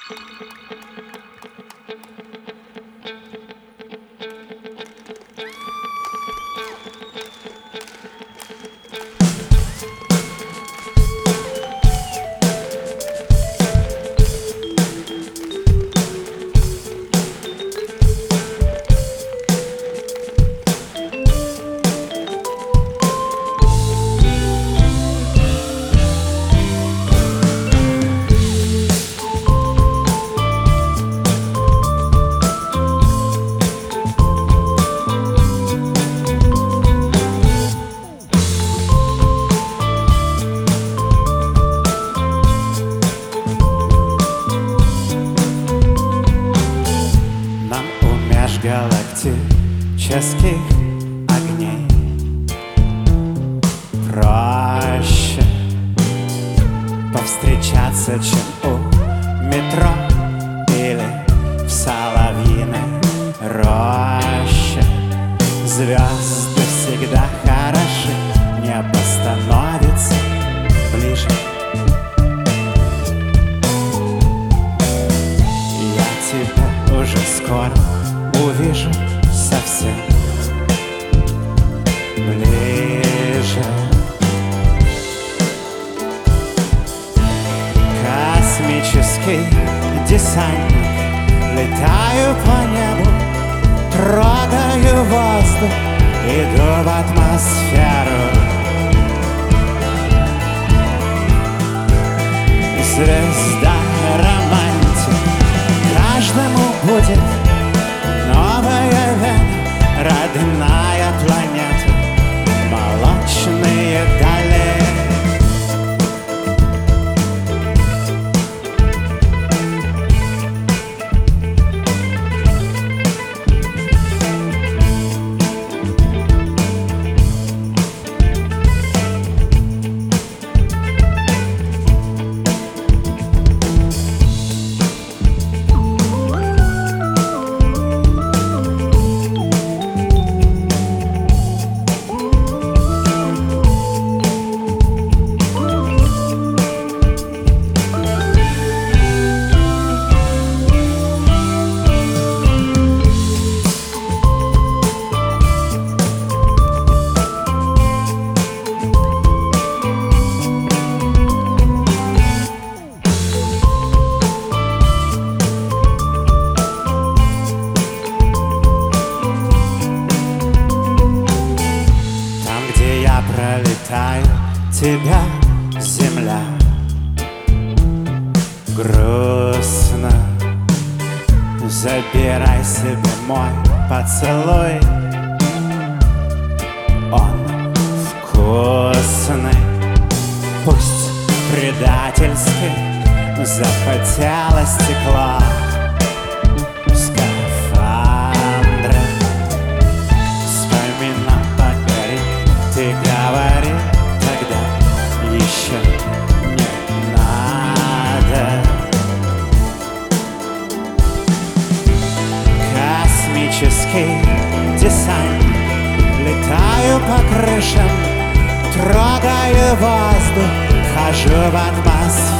Межгалактических огней проще повстречаться, чем у метро или в соловьиной роще. Звезды всегда хороши, небо становится ближе. Я тебя уже скоро увижу совсем ближе. Космический десантник, летаю по небу, трогаю воздух, иду в атмосферу. Звезда романтик, каждому будет новая вена, родная планета, молочные дали. Пролетаю тебя, земля, грустно. Забирай себе мой поцелуй, он вкусный. Пусть предательски запотело стекло скафандра. Вспоминай, погори, ты говори, тогда еще не надо. Космический десант, летаю по крышам, трогаю воздух, хожу в атмосферу.